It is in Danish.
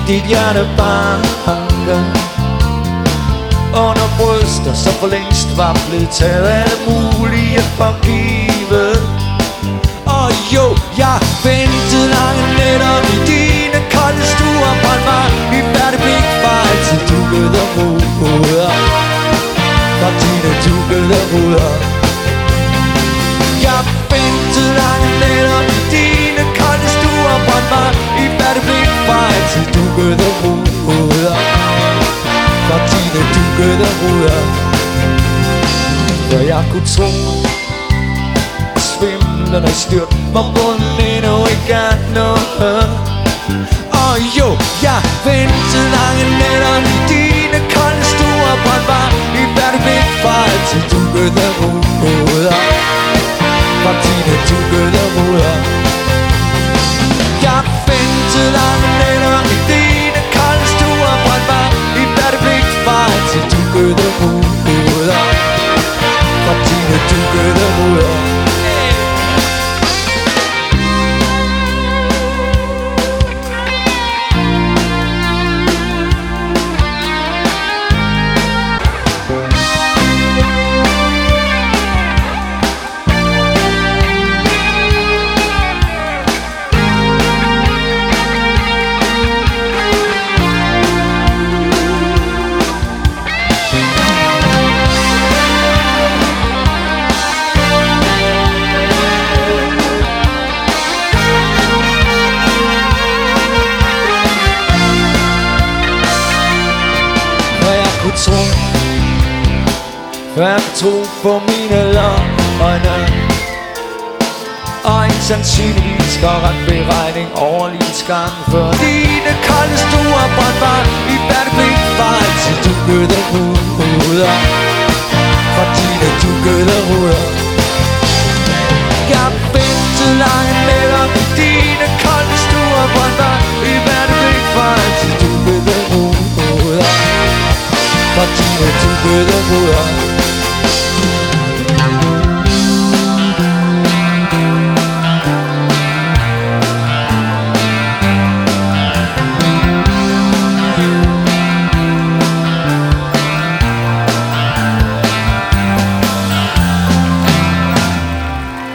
dit hjerte banker under bryster, som for længst var blevet taget af det mulige for givet. Og jo, jeg ventede lange nætter i dine kolde stuer, brændte mig i færdig blik for altid dukkede ruder, for dine dukkede ruder. Jeg ventede lange nætter i dine kolde stuer, brændte mig i færdig blik for altid dukkede ruder, for dine dukkede ruder. For jeg kunne tro svimlende styrt, hvor bunden endnu ikke er noget. Og jo, jeg ventede lange nætter i dine kolde stuer, brændte mig i færdig blik for altid dukkede ruder, for dine dukkede ruder. Jeg ventede lange nætter i dine kolde stuer, brændte mig i færdig blik for altid dukkede ruder, for dine dukkede ruder. Jeg tro på mine løgne, og en sandsynligvis korrekt beregning overligens gang. For dine kolde stuer brændte mig i færdig blik for altid dukkede ruder, for dine dukkede ruder. Jeg ventede lange nætter i dine kolde stuer, brændte mig i færdig blik for altid dukkede ruder, for dine dukkede ruder.